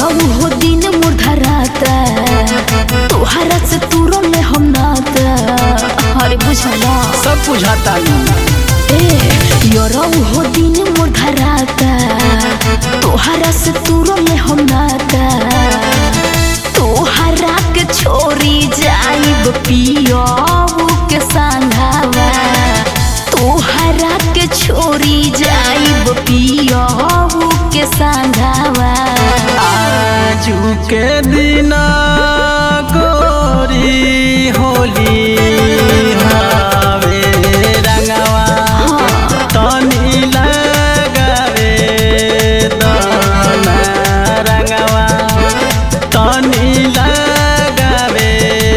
यरऊ हो दिन मुर्धराता तोहरा से तूरो ले हम नाता। अरे बुझला सब बुझाता यरऊ हो दिन मुर्धराता तोहरा से तूरो ले हम नाता। तोहरा के छोरी जाइब पियऊ के संघावा तोहरा के छोरी जाइब पियऊ के संघावा। आजू के दिना गोरी होली हवे रंगवा तनी लगावे दाना रंगवा तनी लगावे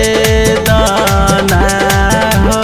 दाना हो।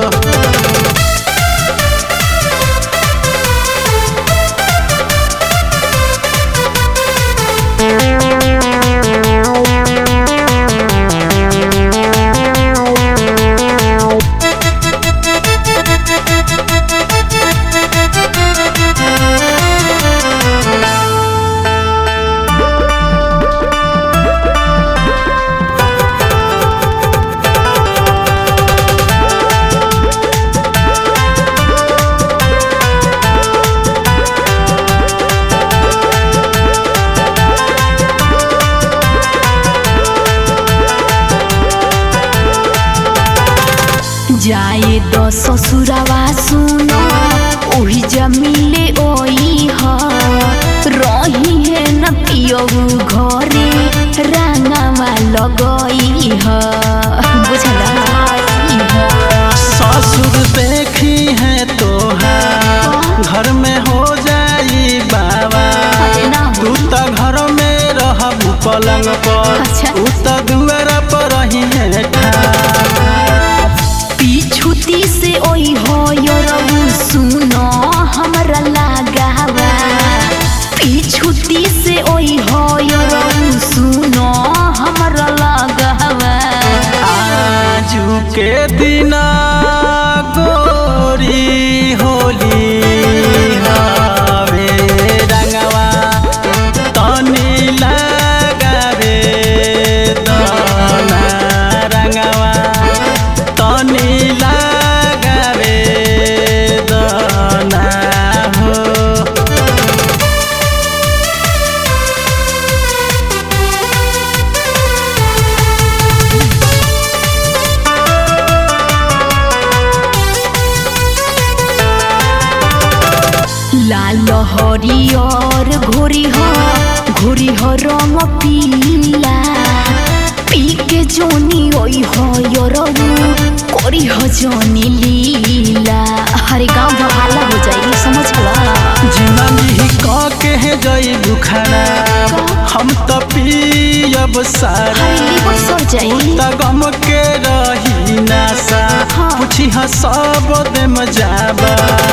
जाए दो ससुरावा सुनो ओही जमीले ओई ह रही है न पियऊ घरे रंगवा लगई ह। बुझला ससुर देखी है तोहार घर में हो जाई बाबा। तू तो घर में रहबू पलंग पर तू तो दुआरा पर रही है छुती से ओई हो यरऊ सुनो हमरा लगावा। पीछुती से ओई हो यरऊ सुनो हमरा लगावा। आजू के दिना गोरी होली हवे रंगवा तनी लगावे दाना रंगवा तनी लगावे दाना हो। लाल हरियर घोरी हो रंग पीला पी के जोनी ओई हो यरऊ कोरी हो जोनी लीला। हरे गाँव भला हो जाएगी समझला। जिंदगी कह के जई दुखड़ा हम तो पियब सारा त गम के रही नासा पूछी सब देम जाबा।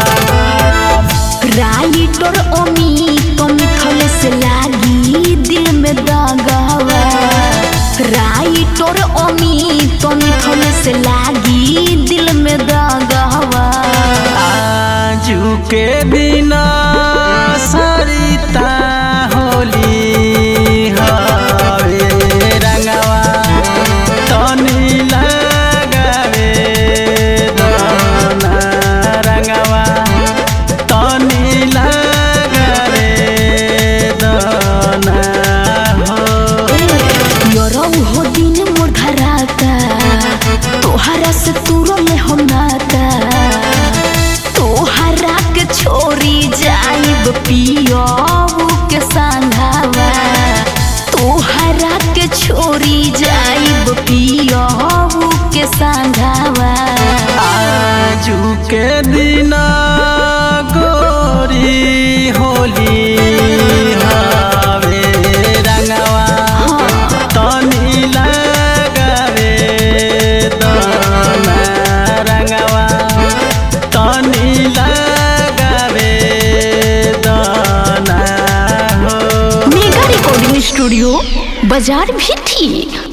राइटर अमित मिथल से लागी दिल में दागवा। राइटर अमित मिथल से लागी दिल में दागवा। आजू के बिना सरिता होली हवे रंगवा तनी लगावे दाना रंगवा तनी लगावे दाना हो। यरऊ हो दिन मुर्धराता तोहरा से तूरो ले हम नाता। तोहरा के छोरी जाइब पियऊ के संघावा। तोहरा के छोरी जाइब पियऊ के संघावा। आजू के दिना गोरी होली हवे रंगवा तनी लगावे दाना रंगवा तनी लगावे दाना हो। मेगा रिकॉर्डिंग स्टूडियो बाजार भी ठीक।